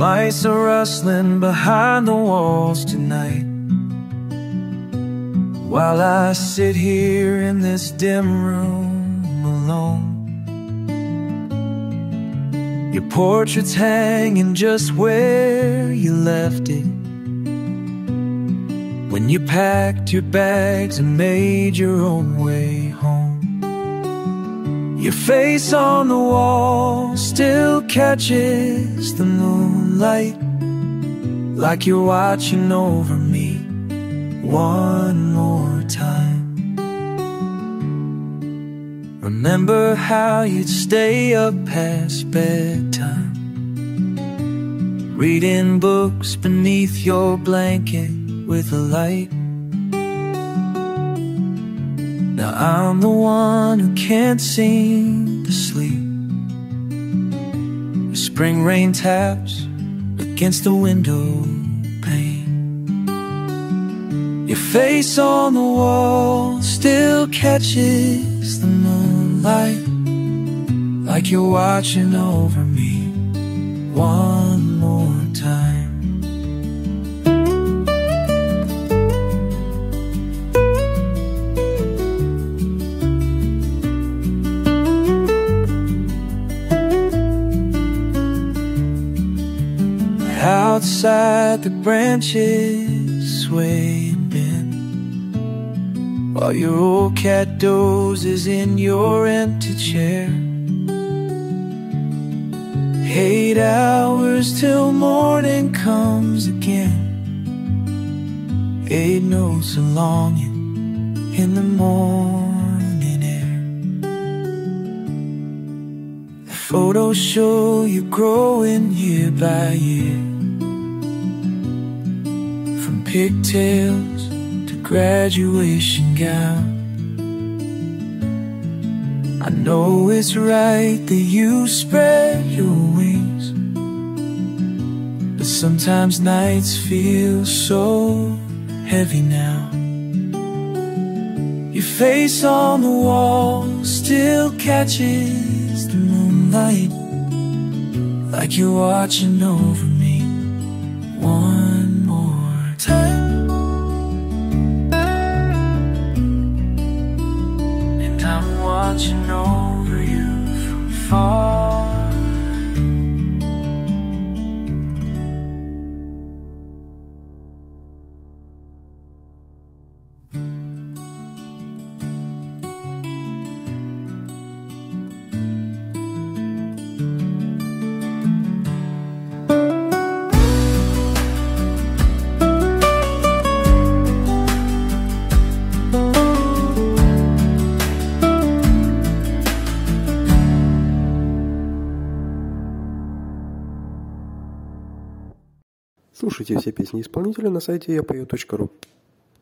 Mice are rustling behind the walls tonight, while I sit here in this dim room alone. Your portrait's hanging just where you left it, when you packed your bags and made your own way home. Your face on the wall still catches the moonlight, like you're watching over me one more time. Remember how you'd stay up past bedtime, reading books beneath your blanket with a light. Now I'm the one who can't seem to sleep. The spring rain taps against the window pane. Your face on the wall still catches the moonlight, like you're watching over me one more time. Outside the branches sway and bend, while your old cat dozes in your empty chair. 8 hours till morning comes again, 8 notes of longing in the morning air. The photos show you growing year by year, pigtails to graduation gown. I know it's right that you spread your wings, but sometimes nights feel so heavy now. Your face on the wall still catches the moonlight, like you're watching over me one more time. And I'm watching over you from far. Слушайте все песни исполнителя на сайте yapoyu.ru.